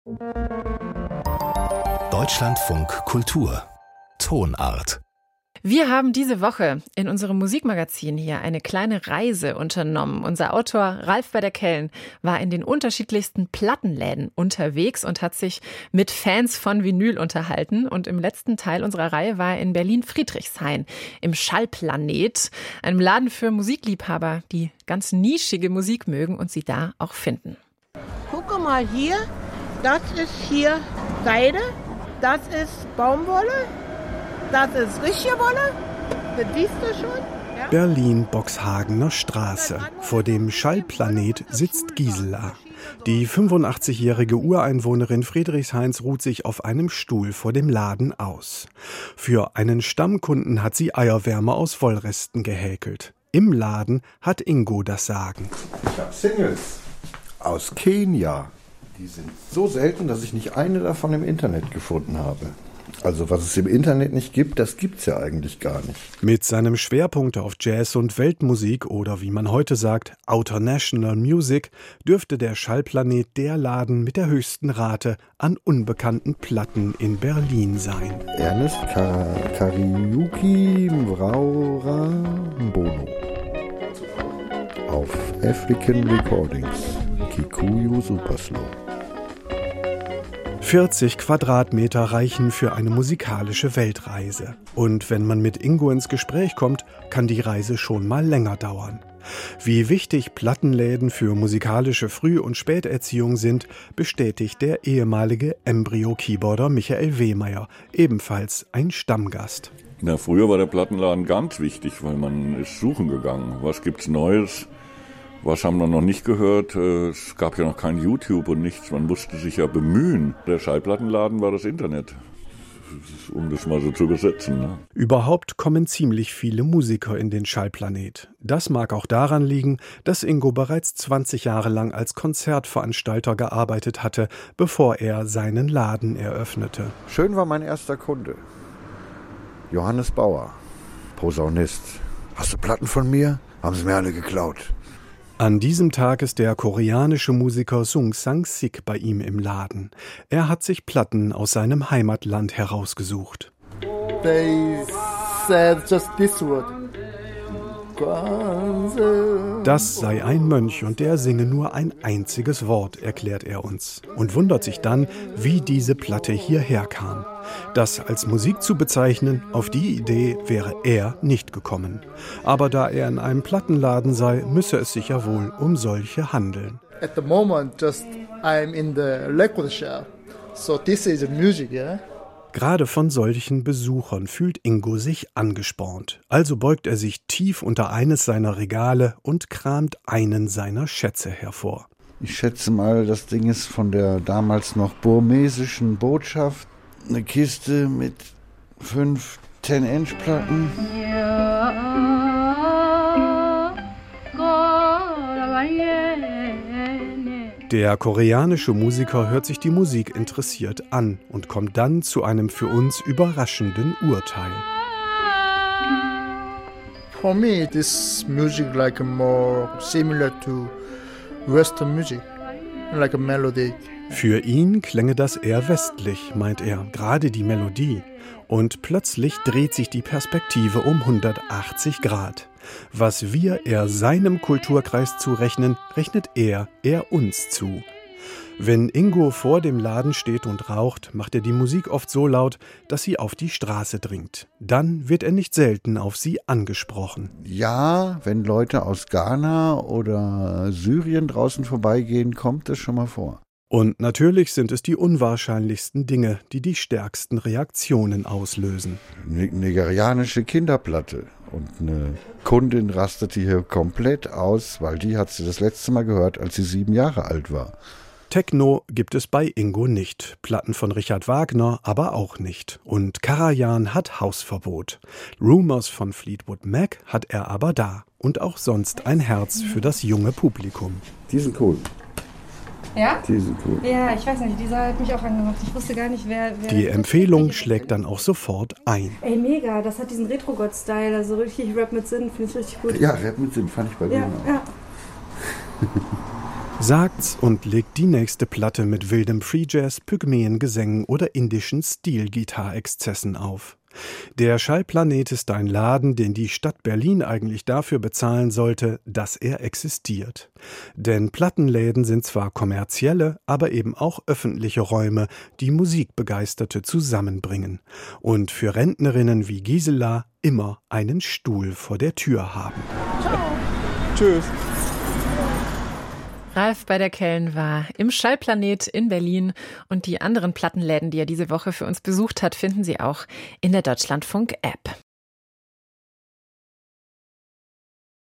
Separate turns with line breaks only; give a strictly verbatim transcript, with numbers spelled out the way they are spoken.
Deutschlandfunk Kultur Tonart.
Wir haben diese Woche in unserem Musikmagazin hier eine kleine Reise unternommen. Unser Autor Ralf bei der Kellen war in den unterschiedlichsten Plattenläden unterwegs und hat sich mit Fans von Vinyl unterhalten. Und im letzten Teil unserer Reihe war er in Berlin-Friedrichshain im Schallplanet, einem Laden für Musikliebhaber, die ganz nischige Musik mögen und sie da auch finden.
Guck mal hier, das ist hier Seide, das ist Baumwolle. Das ist richtige Wolle, das siehst du schon. Ja?
Berlin-Boxhagener Straße. Vor dem Schallplanet sitzt Gisela. Die fünfundachtzigjährige Ureinwohnerin Friedrichshains ruht sich auf einem Stuhl vor dem Laden aus. Für einen Stammkunden hat sie Eierwärme aus Wollresten gehäkelt. Im Laden hat Ingo das Sagen.
Ich habe Singles aus Kenia. Die sind so selten, dass ich nicht eine davon im Internet gefunden habe. Also was es im Internet nicht gibt, das gibt's ja eigentlich gar nicht.
Mit seinem Schwerpunkt auf Jazz und Weltmusik oder wie man heute sagt, Outernational Music, dürfte der Schallplanet der Laden mit der höchsten Rate an unbekannten Platten in Berlin sein.
Ernest Kar- Kariuki Mraura Mbono. Auf African Recordings. Kikuyu Superslow.
vierzig Quadratmeter reichen für eine musikalische Weltreise. Und wenn man mit Ingo ins Gespräch kommt, kann die Reise schon mal länger dauern. Wie wichtig Plattenläden für musikalische Früh- und Späterziehung sind, bestätigt der ehemalige Embryo-Keyboarder Michael Wehmeier, ebenfalls ein Stammgast.
Na, früher war der Plattenladen ganz wichtig, weil man ist suchen gegangen. Was gibt's Neues? Was haben wir noch nicht gehört? Es gab ja noch kein YouTube und nichts. Man musste sich ja bemühen. Der Schallplattenladen war das Internet, um das mal so zu übersetzen. Ne?
Überhaupt kommen ziemlich viele Musiker in den Schallplanet. Das mag auch daran liegen, dass Ingo bereits zwanzig Jahre lang als Konzertveranstalter gearbeitet hatte, bevor er seinen Laden eröffnete.
Schön war mein erster Kunde. Johannes Bauer, Posaunist. Hast du Platten von mir? Haben sie mir alle geklaut.
An diesem Tag ist der koreanische Musiker Sung Sang-sik bei ihm im Laden. Er hat sich Platten aus seinem Heimatland herausgesucht.
They said just this word.
Das sei ein Mönch und der singe nur ein einziges Wort, erklärt er uns. Und wundert sich dann, wie diese Platte hierher kam. Das als Musik zu bezeichnen, auf die Idee wäre er nicht gekommen. Aber da er in einem Plattenladen sei, müsse es sich ja wohl um solche handeln.
At the moment, just I'm in the record shop, so this is music, yeah.
Gerade von solchen Besuchern fühlt Ingo sich angespornt. Also beugt er sich tief unter eines seiner Regale und kramt einen seiner Schätze hervor.
Ich schätze mal, das Ding ist von der damals noch burmesischen Botschaft. Eine Kiste mit fünf zehn-Inch-Platten.
Der koreanische Musiker hört sich die Musik interessiert an und kommt dann zu einem für uns überraschenden Urteil.
For me, this music like more similar to Western music, like a melody.
Für ihn klänge das eher westlich, meint er, gerade die Melodie. Und plötzlich dreht sich die Perspektive um hundertachtzig Grad. Was wir eher seinem Kulturkreis zurechnen, rechnet er eher uns zu. Wenn Ingo vor dem Laden steht und raucht, macht er die Musik oft so laut, dass sie auf die Straße dringt. Dann wird er nicht selten auf sie angesprochen.
Ja, wenn Leute aus Ghana oder Syrien draußen vorbeigehen, kommt das schon mal vor.
Und natürlich sind es die unwahrscheinlichsten Dinge, die die stärksten Reaktionen auslösen.
Eine nigerianische Kinderplatte. Und eine Kundin rastete hier komplett aus, weil die hat sie das letzte Mal gehört, als sie sieben Jahre alt war.
Techno gibt es bei Ingo nicht, Platten von Richard Wagner aber auch nicht. Und Karajan hat Hausverbot. Rumors von Fleetwood Mac hat er aber da. Und auch sonst ein Herz für das junge Publikum.
Die sind cool.
Ja?
Die sind cool.
Ja, ich weiß nicht, dieser hat mich auch angemacht. Ich wusste gar nicht, wer... wer
Die Empfehlung schlägt dann auch sofort ein.
Ey, mega, das hat diesen Retro-God-Style, also richtig Rap mit Sinn, finde ich richtig gut.
Ja, Rap mit Sinn fand ich bei
ja,
denen auch.
Ja.
Sagt's und legt die nächste Platte mit wildem Free-Jazz, Pygmäengesängen oder indischen Stilgitarrexzessen auf. Der Schallplanet ist ein Laden, den die Stadt Berlin eigentlich dafür bezahlen sollte, dass er existiert. Denn Plattenläden sind zwar kommerzielle, aber eben auch öffentliche Räume, die Musikbegeisterte zusammenbringen und für Rentnerinnen wie Gisela immer einen Stuhl vor der Tür haben.
Ciao.
Tschüss.
Ralf bei der Kellen war im Schallplanet in Berlin und die anderen Plattenläden, die er diese Woche für uns besucht hat, finden Sie auch in der Deutschlandfunk-App.